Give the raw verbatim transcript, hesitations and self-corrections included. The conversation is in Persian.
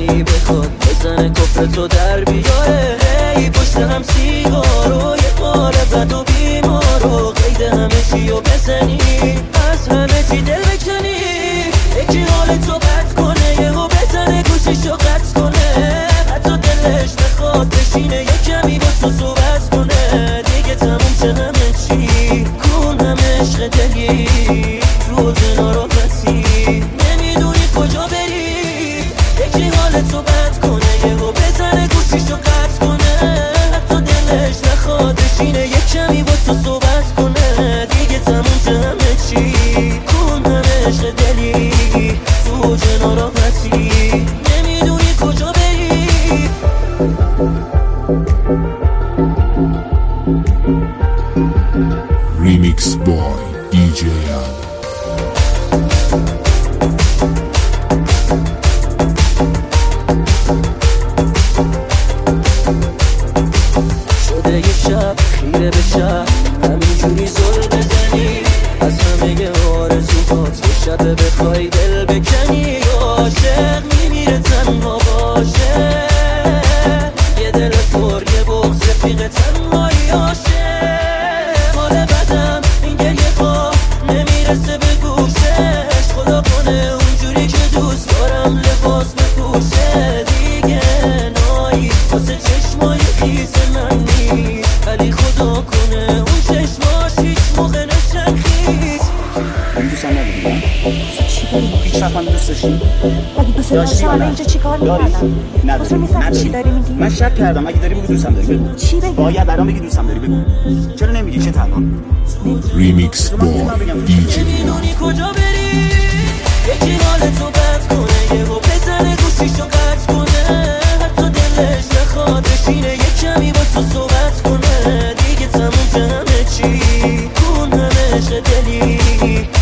ای بخواد بزنه کفر تو در بیاره. ای پشت هم سیگارو یه بار بد و بیمارو قید همه چیو بزنی، از همه چی دل بکنی. یکی حال تو بد کنه یهو بزنه گوشیشو قطع کنه، حتی دلش نخواد بشینه یه کمی با تو صحبت کنه. دیگه تموم شه همه چی، کن همه عشق دلی تو ناراحتی نمیدونی کجا بری. یکی حال تو بد کنه یهو بزنه گوشیشو قطع کنه، حتی دلش نخواد بشینه یه کمی با تو صحبت کنه. دیگه تموم شه همه چی، کن همه عشق دلی تو ناراحتی نمیدونی کجا بری. Remix Boy دی جی شده یه شب خیره به شب همینجوری زل بزنی، از همه آرزوهات یه شب بخوای دل بکنی. عاشق میمیره تنها باشه، یه دل پر یه بغض رفیق تنهایی عاشق. حال بدم این گریه ها نمیرسه به گوشش، خدا کنه اونجوری که دوست دارم لباس بپوشه. دیگه نایی واسه چشمای خیس من نیست، ولی خدا کنه اون چشماش هیچ موقع نشن خیس. اون دوست هم نداری؟ چی داری؟ هیچ وقت هم دوست داشتی؟ اگه دوست داشتی حالا اینجا چی کار میکردم؟ نداری؟ میفهمی چی داری میگی؟ من شک کردم، اگه داری بگو دوستم داری بگو. چی بگی؟ باید الان بگی دوستم داری بگو. چرا نمیگی؟ چه تنها؟ Remix Boy دی جی نمیدونی کجا بری. یکی حال تو بد کنه یهو بزنه گوشیشو قطع کنه، حتی دلش نخواد بشینه یه کمی با تو صحبت کنه. دیگه تموم شه همه چی، کن همه عشق دلی